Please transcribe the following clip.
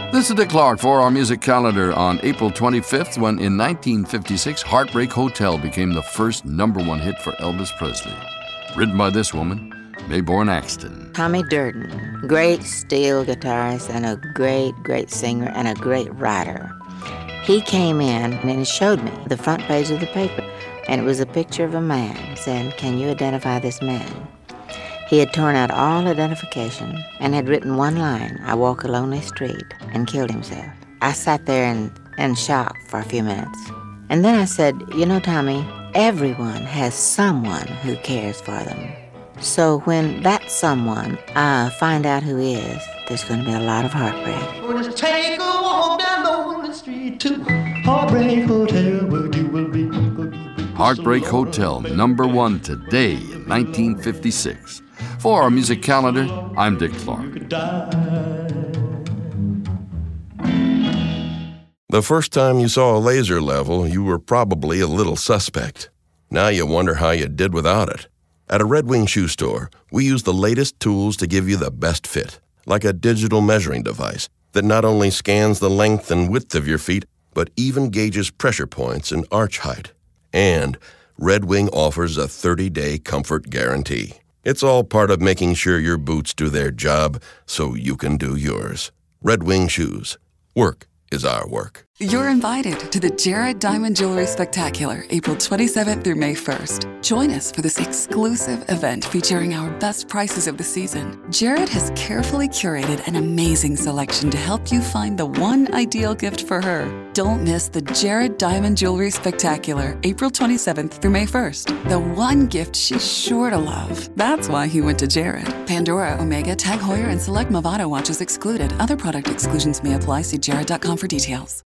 This is Dick Clark for our music calendar on April 25th, when in 1956, Heartbreak Hotel became the first #1 hit for Elvis Presley. Written by this woman, Mayborn Axton. Tommy Durden, great steel guitarist and a great singer and a great writer. He came in and he showed me the front page of the paper, and it was a picture of a man saying, "Can you identify this man?" He had torn out all identification and had written one line, "I walk a lonely street," and killed himself. I sat there in shock for a few minutes. And then I said, "You know, Tommy, everyone has someone who cares for them. So when that someone, I find out who is, there's going to be a lot of heartbreak." Well, just take a walk down lonely street to Heartbreak Hotel, where you will be. Heartbreak Hotel, #1 today in 1956. For our music calendar, I'm Dick Clark. The first time you saw a laser level, you were probably a little suspect. Now you wonder how you did without it. At a Red Wing shoe store, we use the latest tools to give you the best fit, like a digital measuring device that not only scans the length and width of your feet, but even gauges pressure points and arch height. And Red Wing offers a 30-day comfort guarantee. It's all part of making sure your boots do their job so you can do yours. Red Wing Shoes. Work is our work. You're invited to the Jared Diamond Jewelry Spectacular, April 27th through May 1st. Join us for this exclusive event featuring our best prices of the season. Jared has carefully curated an amazing selection to help you find the one ideal gift for her. Don't miss the Jared Diamond Jewelry Spectacular, April 27th through May 1st. The one gift she's sure to love. That's why he went to Jared. Pandora, Omega, Tag Heuer, and select Movado watches excluded. Other product exclusions may apply. See jared.com for details.